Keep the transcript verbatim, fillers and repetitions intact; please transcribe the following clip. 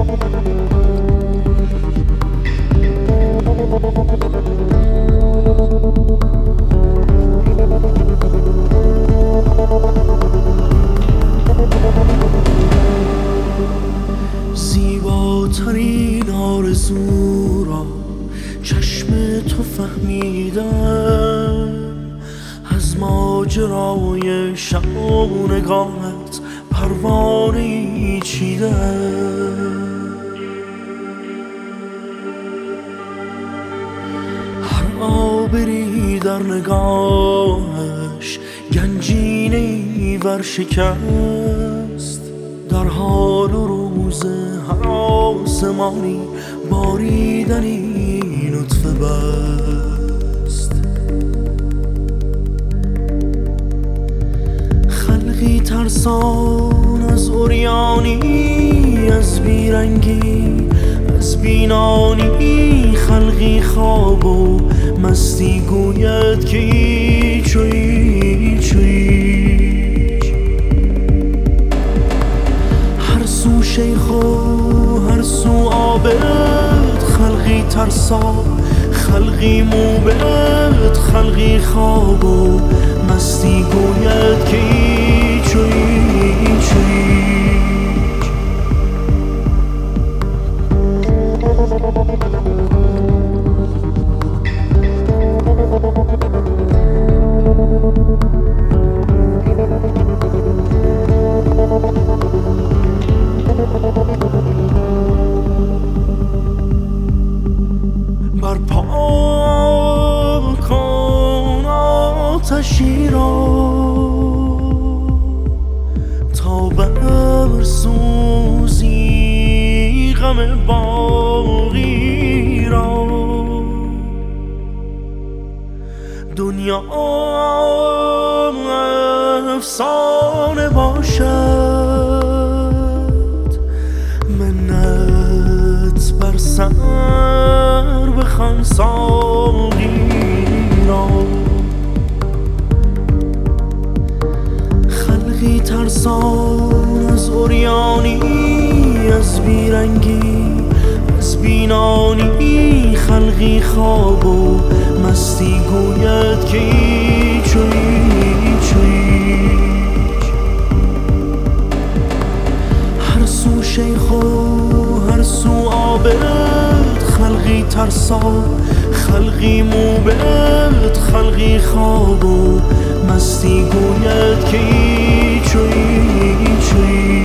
زیباترین آرزو را چشم تو فهمیدم، از ماجرای شب و نگاهت پروانه‌ای چیدم. هر آبری در نگاهش گنجینه‌ای ورشکست، در حال و روز هر آسمانی باریدنی نطفه بست. خلقی ترسان از عریانی، از بیرنگی، از بینانی، خلقی خواب و مستی گوید که هیچ و هیچ و هیچ. هر سو شیخ و هر سو عابد، خلقی ترسا، خلقی موبد، خلقی خواب و مستی گوید که هیچ و هیچ و هیچ. برپا کن آتشی را تا برسوزی غم باقی را. دنیا افسانه باشد، منت بر سر بخوان ساقی را. خلقی ترسان از عریانی، از بیرنگی، از بینانی، خلقی خواب و مستی گوید که هیچ و هیچ و هیچ. هر سو شیخ و هر سو عابد، خلقی ترسا، خلقی موبد، خلقی خواب و مستی گوید که هیچ و هیچ و هیچ.